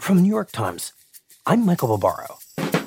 From New York Times, I'm Michael Barbaro.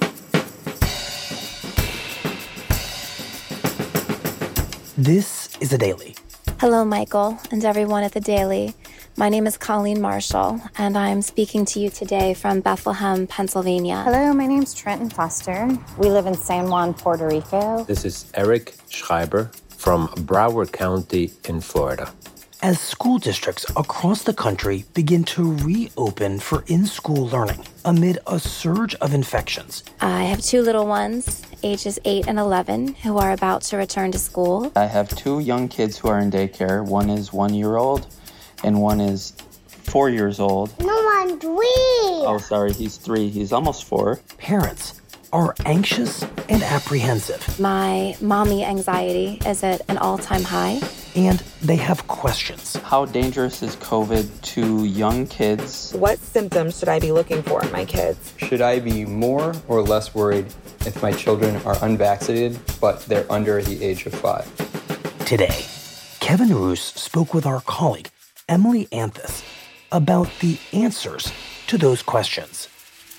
This is The Daily. Hello, Michael, and everyone at The Daily. My name is Colleen Marshall, and I'm speaking to you today from Bethlehem, Pennsylvania. Hello, my name's Trenton Foster. We live in San Juan, Puerto Rico. This is Eric Schreiber from Broward County in Florida. As school districts across the country begin to reopen for in-school learning amid a surge of infections. I have two little ones, ages 8 and 11, who are about to return to school. I have two young kids who are in daycare. One is 1 year old and one is 4 years old. No, I'm 3. Oh, sorry, he's 3. He's almost 4. Parents are anxious and apprehensive. My mommy anxiety is at an all-time high. And they have questions. How dangerous is COVID to young kids? What symptoms should I be looking for in my kids? Should I be more or less worried if my children are unvaccinated, but they're under the age of 5? Today, Kevin Roos spoke with our colleague, Emily Anthis, about the answers to those questions.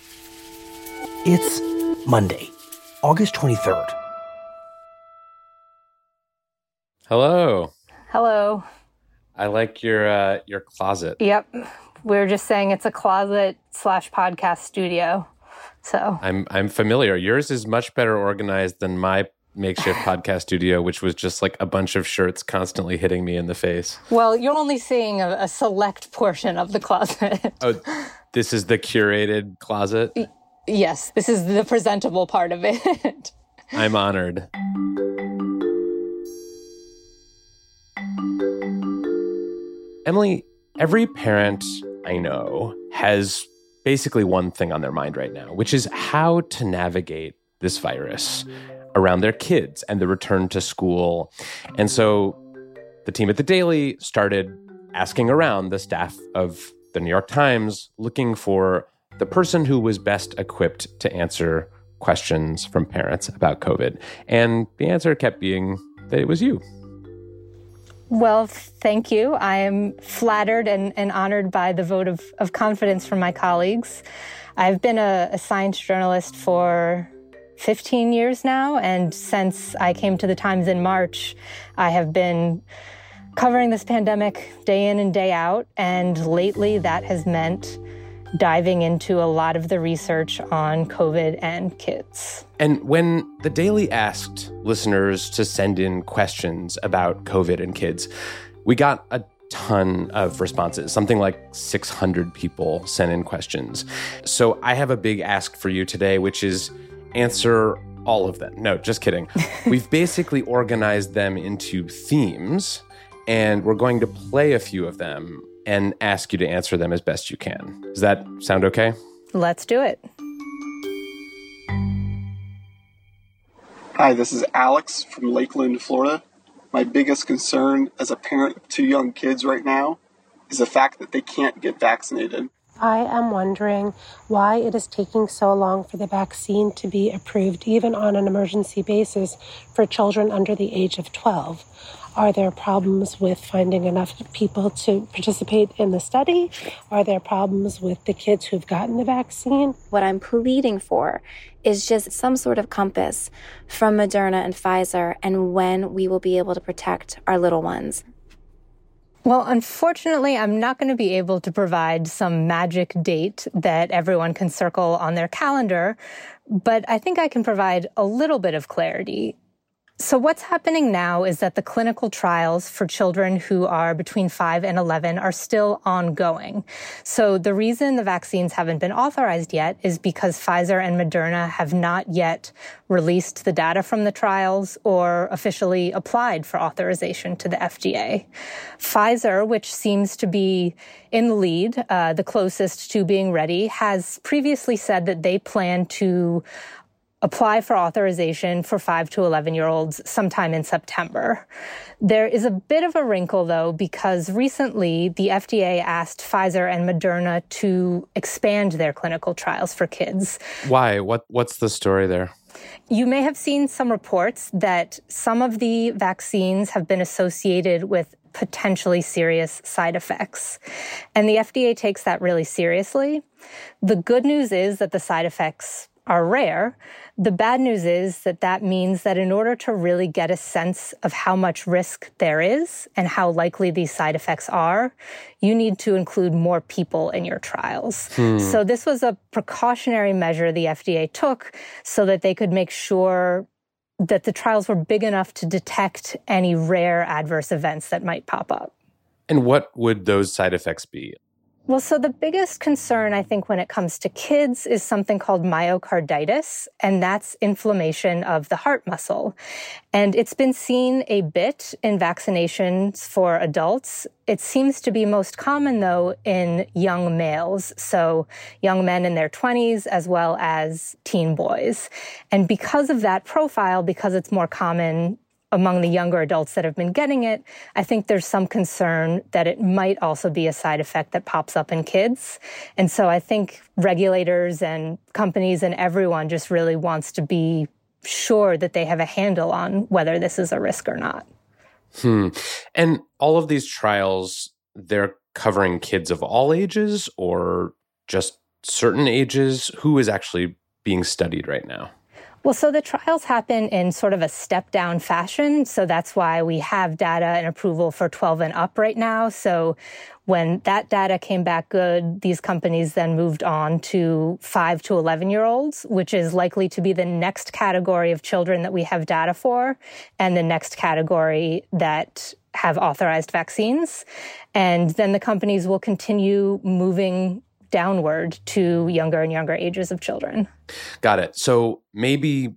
It's Monday, August 23rd. Hello. Hello. I like your closet. Yep. We were just saying it's a closet/podcast studio. So I'm familiar. Yours is much better organized than my makeshift podcast studio, which was just like a bunch of shirts constantly hitting me in the face. Well, you're only seeing a select portion of the closet. Oh, this is the curated closet? Yes, this is the presentable part of it. I'm honored. Emily, every parent I know has basically one thing on their mind right now, which is how to navigate this virus around their kids and the return to school. And so the team at The Daily started asking around the staff of the New York Times, looking for the person who was best equipped to answer questions from parents about COVID. And the answer kept being that it was you. Well, thank you. I am flattered and honored by the vote of confidence from my colleagues. I've been a science journalist for 15 years now, and since I came to the Times in March, I have been covering this pandemic day in and day out, and lately that has meant diving into a lot of the research on COVID and kids. And when The Daily asked listeners to send in questions about COVID and kids, we got a ton of responses. Something like 600 people sent in questions. So I have a big ask for you today, which is answer all of them. No, just kidding. We've basically organized them into themes, and we're going to play a few of them and ask you to answer them as best you can. Does that sound okay? Let's do it. Hi, this is Alex from Lakeland, Florida. My biggest concern as a parent of 2 young kids right now is the fact that they can't get vaccinated. I am wondering why it is taking so long for the vaccine to be approved, even on an emergency basis, for children under the age of 12. Are there problems with finding enough people to participate in the study? Are there problems with the kids who've gotten the vaccine? What I'm pleading for is just some sort of compass from Moderna and Pfizer and when we will be able to protect our little ones. Well, unfortunately, I'm not going to be able to provide some magic date that everyone can circle on their calendar, but I think I can provide a little bit of clarity. So what's happening now is that the clinical trials for children who are between 5 and 11 are still ongoing. So the reason the vaccines haven't been authorized yet is because Pfizer and Moderna have not yet released the data from the trials or officially applied for authorization to the FDA. Pfizer, which seems to be in the lead, the closest to being ready, has previously said that they plan to apply for authorization for 5 to 11-year-olds sometime in September. There is a bit of a wrinkle, though, because recently the FDA asked Pfizer and Moderna to expand their clinical trials for kids. Why? What's the story there? You may have seen some reports that some of the vaccines have been associated with potentially serious side effects. And the FDA takes that really seriously. The good news is that the side effects are rare. The bad news is that that means that in order to really get a sense of how much risk there is and how likely these side effects are, you need to include more people in your trials. So this was a precautionary measure the FDA took so that they could make sure that the trials were big enough to detect any rare adverse events that might pop up. And what would those side effects be? Well, so the biggest concern, I think, when it comes to kids is something called myocarditis, and that's inflammation of the heart muscle. And it's been seen a bit in vaccinations for adults. It seems to be most common, though, in young males, so young men in their 20s as well as teen boys. And because of that profile, because it's more common among the younger adults that have been getting it, I think there's some concern that it might also be a side effect that pops up in kids. And so I think regulators and companies and everyone just really wants to be sure that they have a handle on whether this is a risk or not. And all of these trials, they're covering kids of all ages or just certain ages? Who is actually being studied right now? Well, so the trials happen in sort of a step-down fashion. So that's why we have data and approval for 12 and up right now. So when that data came back good, these companies then moved on to 5 to 11-year-olds, which is likely to be the next category of children that we have data for, and the next category that have authorized vaccines. And then the companies will continue moving downward to younger and younger ages of children. Got it. So maybe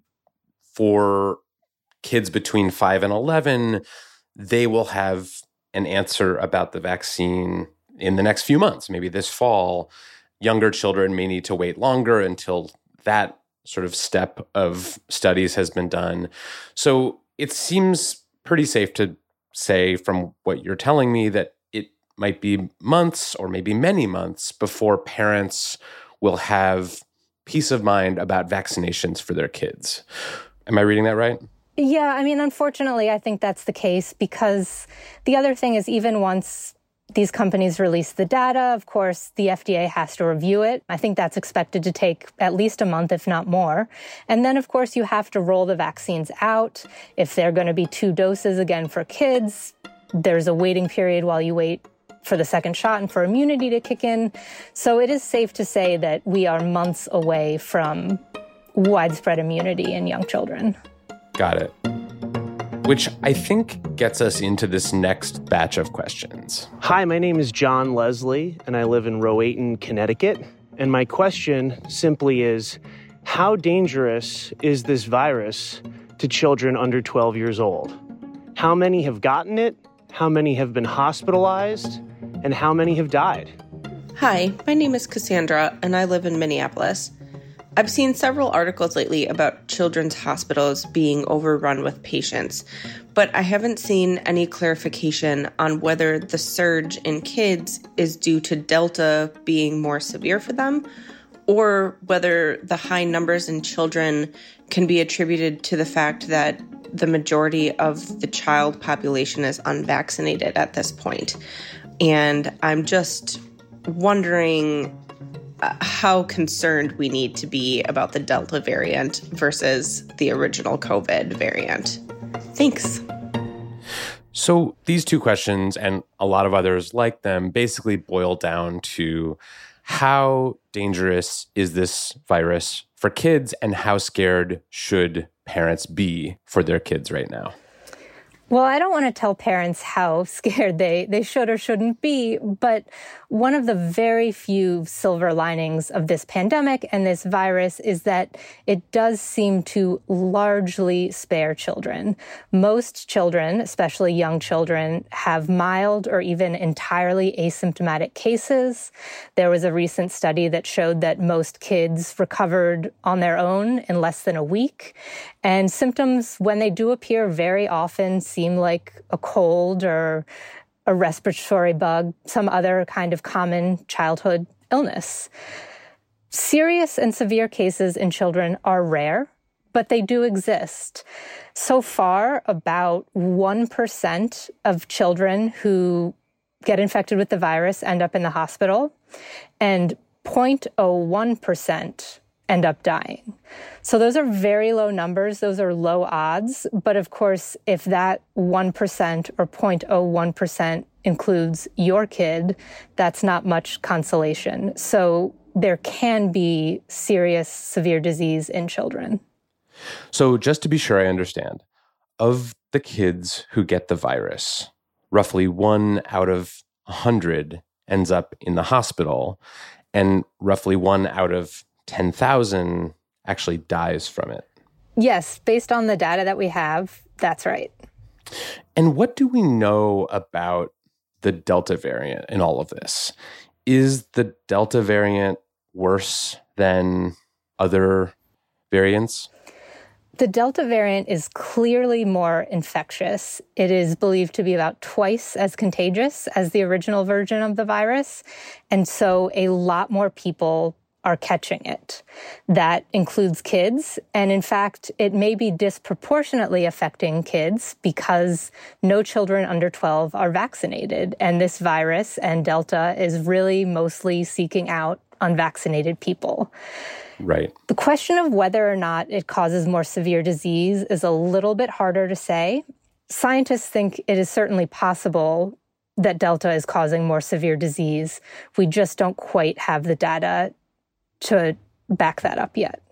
for kids between 5 and 11, they will have an answer about the vaccine in the next few months, maybe this fall. Younger children may need to wait longer until that sort of step of studies has been done. So it seems pretty safe to say from what you're telling me that might be months or maybe many months before parents will have peace of mind about vaccinations for their kids. Am I reading that right? Yeah, I mean, unfortunately, I think that's the case because the other thing is even once these companies release the data, of course, the FDA has to review it. I think that's expected to take at least a month, if not more. And then, of course, you have to roll the vaccines out. If they're going to be 2 doses again for kids, there's a waiting period while you wait for the second shot and for immunity to kick in. So it is safe to say that we are months away from widespread immunity in young children. Got it. Which I think gets us into this next batch of questions. Hi, my name is John Leslie, and I live in Rowayton, Connecticut. And my question simply is, how dangerous is this virus to children under 12 years old? How many have gotten it? How many have been hospitalized? And how many have died? Hi, my name is Cassandra, and I live in Minneapolis. I've seen several articles lately about children's hospitals being overrun with patients, but I haven't seen any clarification on whether the surge in kids is due to Delta being more severe for them, or whether the high numbers in children can be attributed to the fact that the majority of the child population is unvaccinated at this point. And I'm just wondering how concerned we need to be about the Delta variant versus the original COVID variant. Thanks. So these 2 questions and a lot of others like them basically boil down to how dangerous is this virus for kids and how scared should parents be for their kids right now? Well, I don't want to tell parents how scared they should or shouldn't be, but one of the very few silver linings of this pandemic and this virus is that it does seem to largely spare children. Most children, especially young children, have mild or even entirely asymptomatic cases. There was a recent study that showed that most kids recovered on their own in less than a week. And symptoms, when they do appear, very often seem like a cold or a respiratory bug, some other kind of common childhood illness. Serious and severe cases in children are rare, but they do exist. So far, about 1% of children who get infected with the virus end up in the hospital, and 0.01% end up dying. So those are very low numbers. Those are low odds. But of course, if that 1% or 0.01% includes your kid, that's not much consolation. So there can be serious, severe disease in children. So just to be sure I understand, of the kids who get the virus, roughly 1 out of 100 ends up in the hospital, and roughly 1 out of 10,000 actually dies from it. Yes, based on the data that we have, that's right. And what do we know about the Delta variant in all of this? Is the Delta variant worse than other variants? The Delta variant is clearly more infectious. It is believed to be about twice as contagious as the original version of the virus. And so a lot more people are catching it. That includes kids. And in fact, it may be disproportionately affecting kids because no children under 12 are vaccinated. And this virus and Delta is really mostly seeking out unvaccinated people. Right. The question of whether or not it causes more severe disease is a little bit harder to say. Scientists think it is certainly possible that Delta is causing more severe disease. We just don't quite have the data to back that up yet.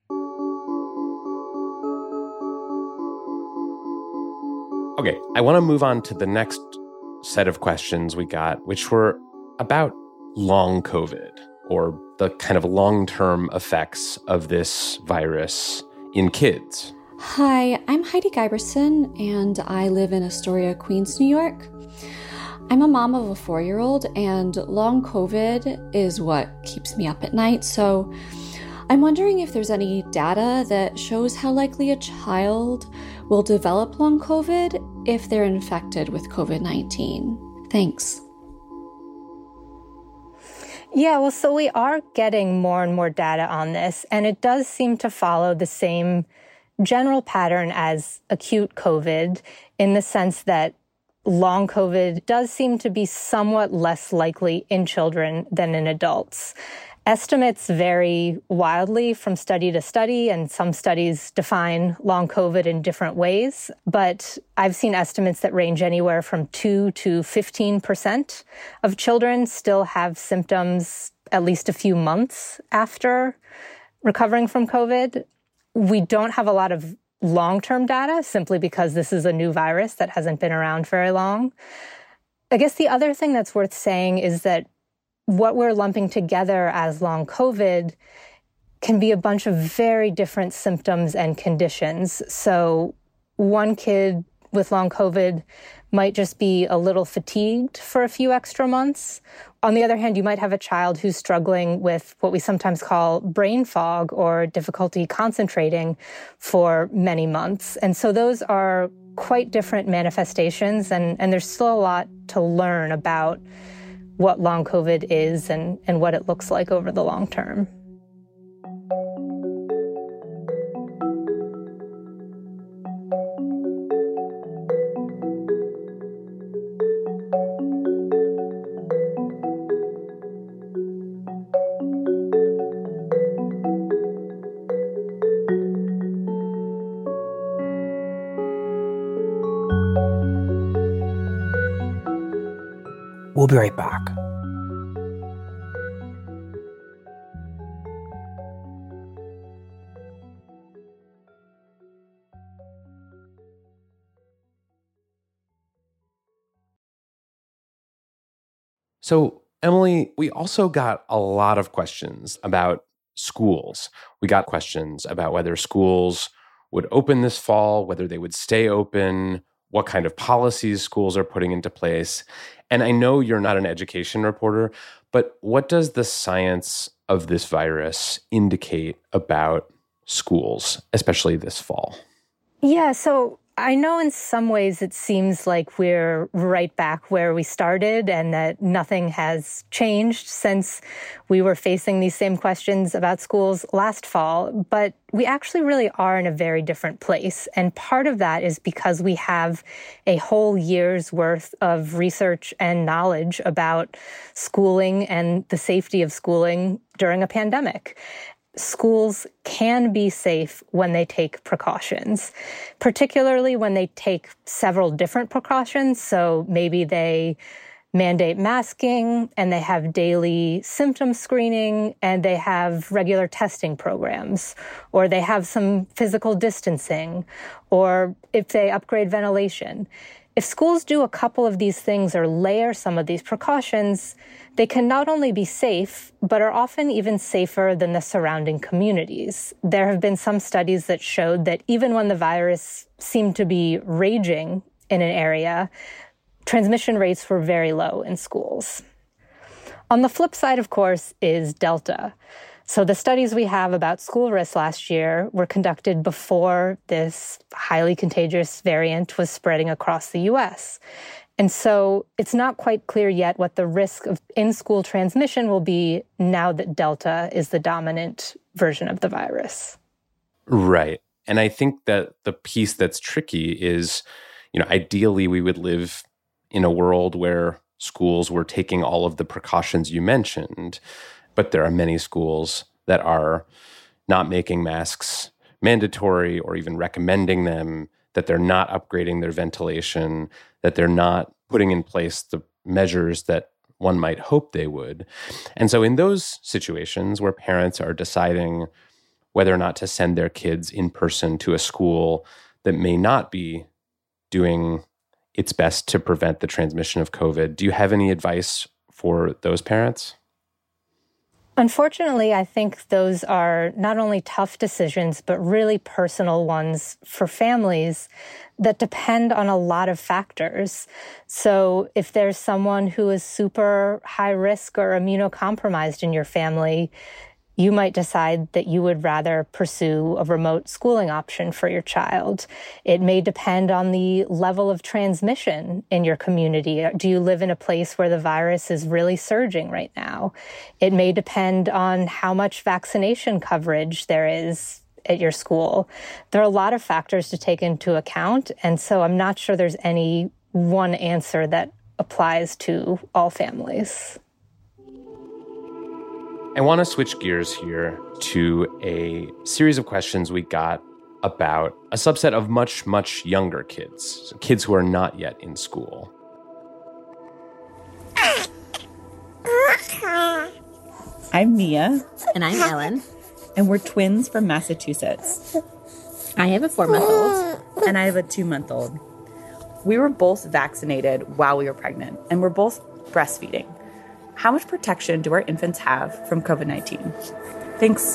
Okay, I want to move on to the next set of questions we got, which were about long COVID, or the kind of long-term effects of this virus in kids. Hi, I'm Heidi Giberson, and I live in Astoria, Queens, New York. I'm a mom of a 4-year-old, and long COVID is what keeps me up at night. So I'm wondering if there's any data that shows how likely a child will develop long COVID if they're infected with COVID-19. Thanks. Yeah, well, so we are getting more and more data on this, and it does seem to follow the same general pattern as acute COVID in the sense that long COVID does seem to be somewhat less likely in children than in adults. Estimates vary wildly from study to study, and some studies define long COVID in different ways. But I've seen estimates that range anywhere from 2 to 15% of children still have symptoms at least a few months after recovering from COVID. We don't have a lot of long-term data simply because this is a new virus that hasn't been around very long. I guess the other thing that's worth saying is that what we're lumping together as long COVID can be a bunch of very different symptoms and conditions. So one kid with long COVID might just be a little fatigued for a few extra months. On the other hand, you might have a child who's struggling with what we sometimes call brain fog or difficulty concentrating for many months. And so those are quite different manifestations, and there's still a lot to learn about what long COVID is and what it looks like over the long term. We'll be right back. So, Emily, we also got a lot of questions about schools. We got questions about whether schools would open this fall, whether they would stay open, what kind of policies schools are putting into place. And I know you're not an education reporter, but what does the science of this virus indicate about schools, especially this fall? Yeah, so I know in some ways it seems like we're right back where we started and that nothing has changed since we were facing these same questions about schools last fall, but we actually really are in a very different place. And part of that is because we have a whole year's worth of research and knowledge about schooling and the safety of schooling during a pandemic. Schools can be safe when they take precautions, particularly when they take several different precautions. So maybe they mandate masking and they have daily symptom screening and they have regular testing programs, or they have some physical distancing, or if they upgrade ventilation. If schools do a couple of these things or layer some of these precautions, they can not only be safe, but are often even safer than the surrounding communities. There have been some studies that showed that even when the virus seemed to be raging in an area, transmission rates were very low in schools. On the flip side, of course, is Delta. So the studies we have about school risks last year were conducted before this highly contagious variant was spreading across the U.S. And so it's not quite clear yet what the risk of in-school transmission will be now that Delta is the dominant version of the virus. Right. And I think that the piece that's tricky is, ideally we would live in a world where schools were taking all of the precautions you mentioned, but there are many schools that are not making masks mandatory or even recommending them, that they're not upgrading their ventilation, that they're not putting in place the measures that one might hope they would. And so in those situations where parents are deciding whether or not to send their kids in person to a school that may not be doing its best to prevent the transmission of COVID, do you have any advice for those parents? Unfortunately, I think those are not only tough decisions, but really personal ones for families that depend on a lot of factors. So if there's someone who is super high risk or immunocompromised in your family, you might decide that you would rather pursue a remote schooling option for your child. It may depend on the level of transmission in your community. Do you live in a place where the virus is really surging right now? It may depend on how much vaccination coverage there is at your school. There are a lot of factors to take into account, and so I'm not sure there's any one answer that applies to all families. I want to switch gears here to a series of questions we got about a subset of much, much younger kids, so kids who are not yet in school. I'm Mia. And I'm Ellen. And we're twins from Massachusetts. I have a 4-month-old. And I have a 2-month-old. We were both vaccinated while we were pregnant, and we're both breastfeeding. How much protection do our infants have from COVID-19? Thanks.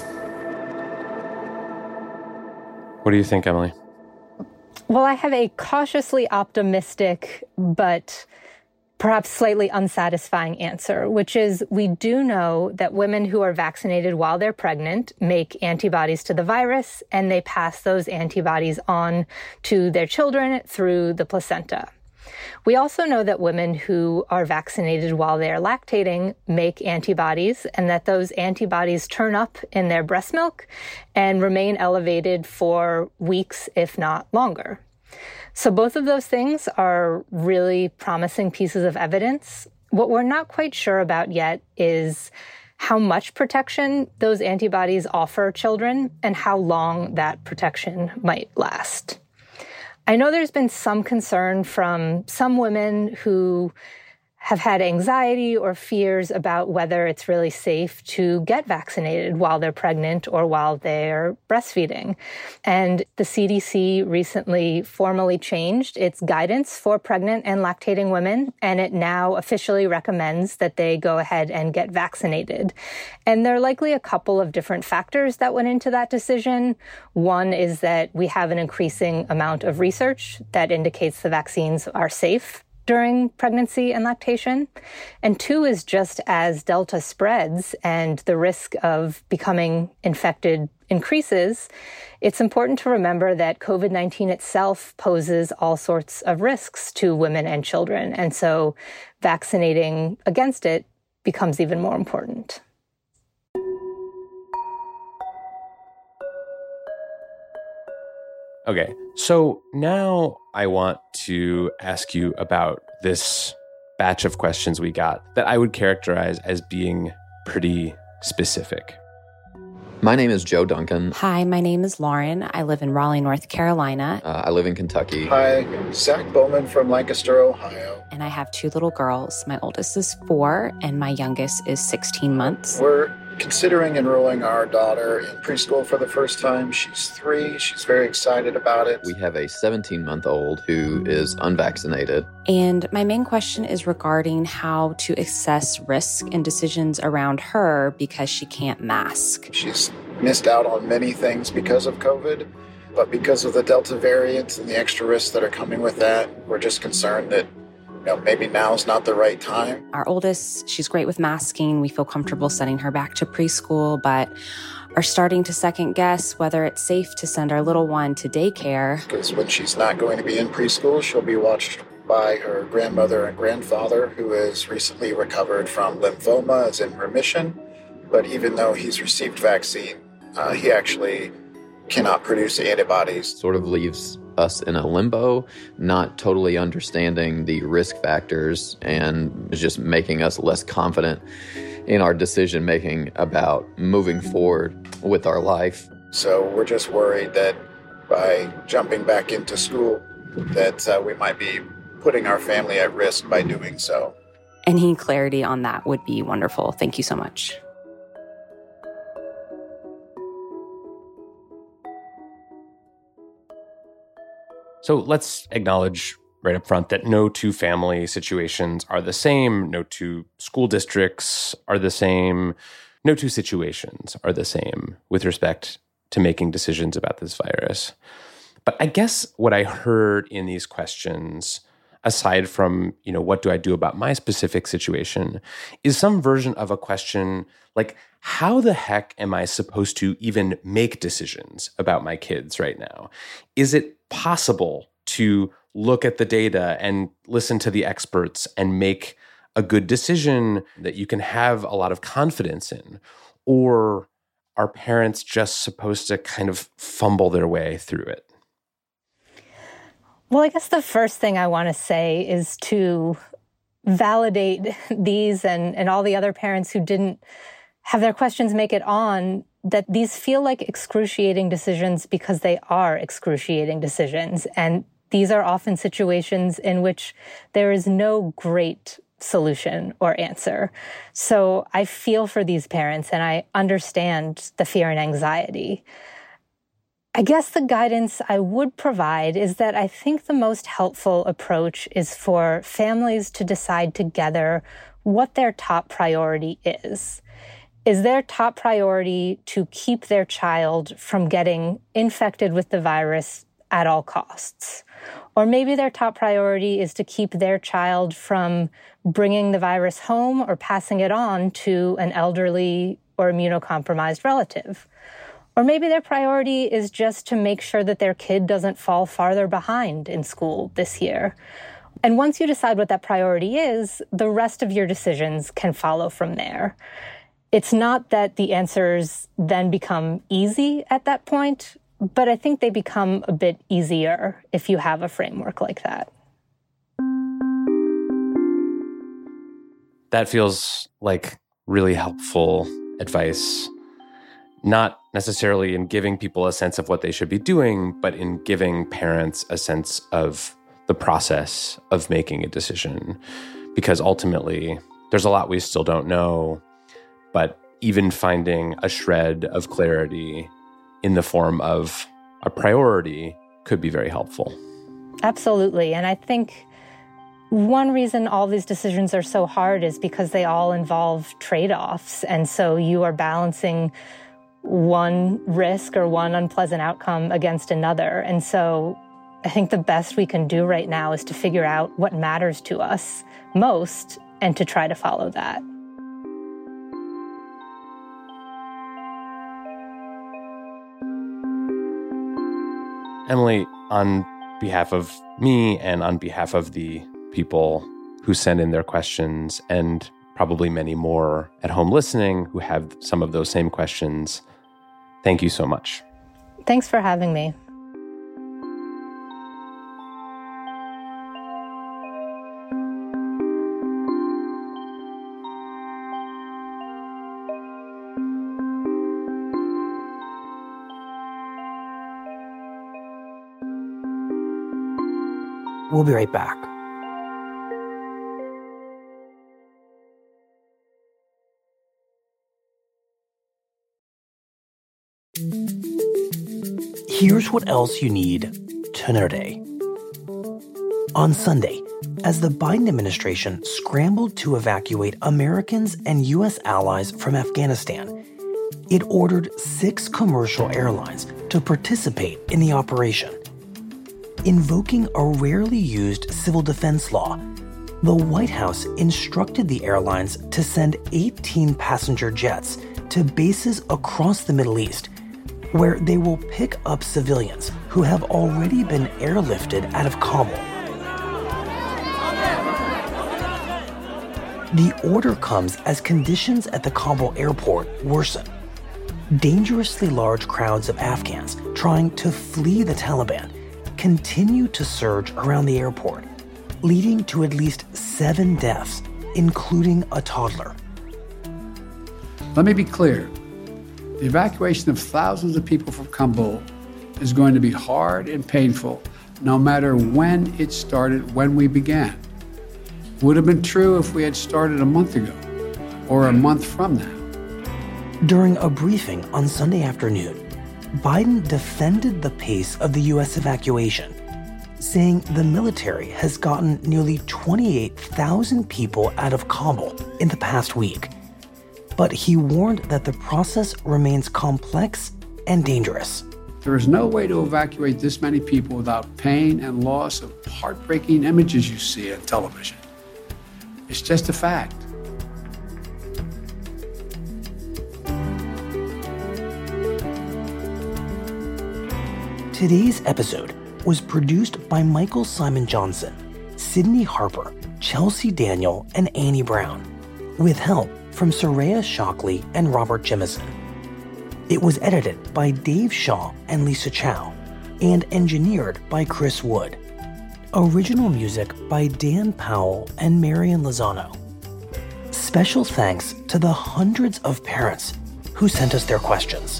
What do you think, Emily? Well, I have a cautiously optimistic, but perhaps slightly unsatisfying answer, which is we do know that women who are vaccinated while they're pregnant make antibodies to the virus, and they pass those antibodies on to their children through the placenta. We also know that women who are vaccinated while they are lactating make antibodies, and that those antibodies turn up in their breast milk and remain elevated for weeks, if not longer. So both of those things are really promising pieces of evidence. What we're not quite sure about yet is how much protection those antibodies offer children and how long that protection might last. I know there's been some concern from some women who have had anxiety or fears about whether it's really safe to get vaccinated while they're pregnant or while they're breastfeeding. And the CDC recently formally changed its guidance for pregnant and lactating women, and it now officially recommends that they go ahead and get vaccinated. And there are likely a couple of different factors that went into that decision. One is that we have an increasing amount of research that indicates the vaccines are safe. during pregnancy and lactation. And 2 is just as Delta spreads and the risk of becoming infected increases, it's important to remember that COVID-19 itself poses all sorts of risks to women and children. And so vaccinating against it becomes even more important. Okay, so now I want to ask you about this batch of questions we got that I would characterize as being pretty specific. My name is Joe Duncan. Hi, my name is Lauren. I live in Raleigh, North Carolina. I live in Kentucky. Hi, Zach Bowman from Lancaster, Ohio. And I have 2 little girls. My oldest is 4 and my youngest is 16 months. We're considering enrolling our daughter in preschool for the first time. She's 3. She's very excited about it. We have a 17-month-old who is unvaccinated. And my main question is regarding how to assess risk and decisions around her because she can't mask. She's missed out on many things because of COVID, but because of the Delta variant and the extra risks that are coming with that, we're just concerned that maybe now's not the right time. Our oldest, she's great with masking. We feel comfortable sending her back to preschool, but are starting to second guess whether it's safe to send our little one to daycare. Because when she's not going to be in preschool, she'll be watched by her grandmother and grandfather, who has recently recovered from lymphoma, is in remission. But even though he's received vaccine, he actually cannot produce antibodies. Sort of leaves us in a limbo, not totally understanding the risk factors, and is just making us less confident in our decision making about moving forward with our life. So we're just worried that by jumping back into school, that we might be putting our family at risk by doing so. Any clarity on that would be wonderful. Thank you so much. So let's acknowledge right up front that no 2 family situations are the same. No 2 school districts are the same. No 2 situations are the same with respect to making decisions about this virus. But I guess what I heard in these questions, aside from, what do I do about my specific situation, is some version of a question like, how the heck am I supposed to even make decisions about my kids right now? Is it possible to look at the data and listen to the experts and make a good decision that you can have a lot of confidence in? Or are parents just supposed to kind of fumble their way through it? Well, I guess the first thing I want to say is to validate these and all the other parents who didn't have their questions make it on, that these feel like excruciating decisions because they are excruciating decisions. And these are often situations in which there is no great solution or answer. So I feel for these parents and I understand the fear and anxiety. I guess the guidance I would provide is that I think the most helpful approach is for families to decide together what their top priority is. Is their top priority to keep their child from getting infected with the virus at all costs? Or maybe their top priority is to keep their child from bringing the virus home or passing it on to an elderly or immunocompromised relative. Or maybe their priority is just to make sure that their kid doesn't fall farther behind in school this year. And once you decide what that priority is, the rest of your decisions can follow from there. It's not that the answers then become easy at that point, but I think they become a bit easier if you have a framework like that. That feels like really helpful advice, not necessarily in giving people a sense of what they should be doing, but in giving parents a sense of the process of making a decision. Because ultimately, there's a lot we still don't know, but even finding a shred of clarity in the form of a priority could be very helpful. Absolutely. And I think one reason all these decisions are so hard is because they all involve trade-offs. And so you are balancing one risk or one unpleasant outcome against another. And so I think the best we can do right now is to figure out what matters to us most and to try to follow that. Emily, on behalf of me and on behalf of the people who send in their questions and probably many more at home listening who have some of those same questions, thank you so much. Thanks for having me. We'll be right back. Here's what else you need to know today. On Sunday, as the Biden administration scrambled to evacuate Americans and U.S. allies from Afghanistan, it ordered 6 commercial airlines to participate in the operation. Invoking a rarely used civil defense law, the White House instructed the airlines to send 18 passenger jets to bases across the Middle East, where they will pick up civilians who have already been airlifted out of Kabul. The order comes as conditions at the Kabul airport worsen. Dangerously large crowds of Afghans trying to flee the Taliban continue to surge around the airport, leading to at least 7 deaths, including a toddler. Let me be clear. The evacuation of thousands of people from Kabul is going to be hard and painful, no matter when it started, when we began. Would have been true if we had started a month ago or a month from now. During a briefing on Sunday afternoon, Biden defended the pace of the U.S. evacuation, saying the military has gotten nearly 28,000 people out of Kabul in the past week. But he warned that the process remains complex and dangerous. There is no way to evacuate this many people without pain and loss of heartbreaking images you see on television. It's just a fact. Today's episode was produced by Michael Simon Johnson, Sydney Harper, Chelsea Daniel, and Annie Brown, with help from Soraya Shockley and Robert Jemison. It was edited by Dave Shaw and Lisa Chow, and engineered by Chris Wood. Original music by Dan Powell and Marian Lozano. Special thanks to the hundreds of parents who sent us their questions.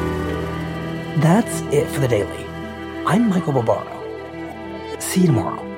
That's it for the Daily. I'm Michael Barbaro. See you tomorrow.